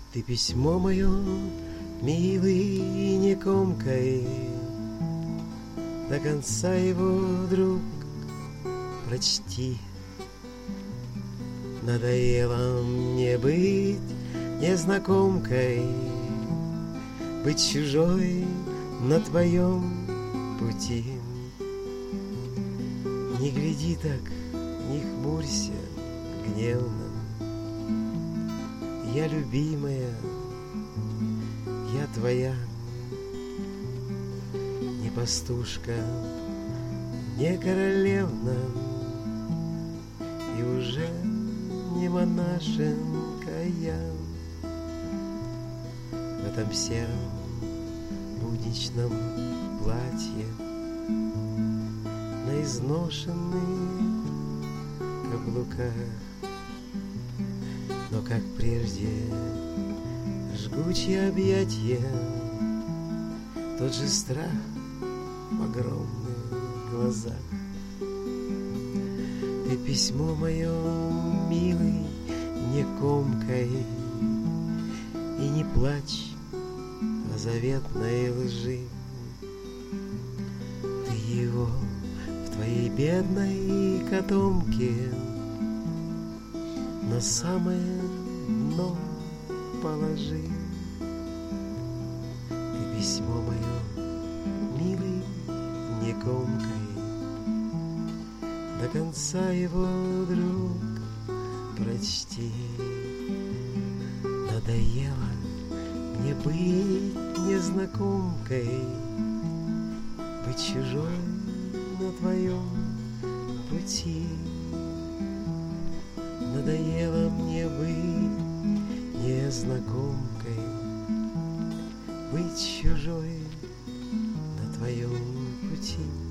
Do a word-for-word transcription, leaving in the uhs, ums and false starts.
Ты письмо мое, милый, не комкой, до конца его, друг, прочти. Надоело мне быть незнакомкой, быть чужой на твоем пути. Не гляди так, не хмурься гневно. Я любимая, я твоя, не пастушка, не королевна, и уже не монашенка я. В этом сером будничном платье, на изношенных каблуках, но, как прежде, жгучие объятия, тот же страх в огромных глазах. Ты письмо мое, милый, не комкой, и не плачь о заветной лжи. Ты его в твоей бедной котомке на самое дно положи. Ты письмо мое, милый, не комкой, до конца его, друг, прочти. Надоело мне быть незнакомкой, быть чужой на твоем пути. Надоело мне быть незнакомкой, быть чужой на твоем пути.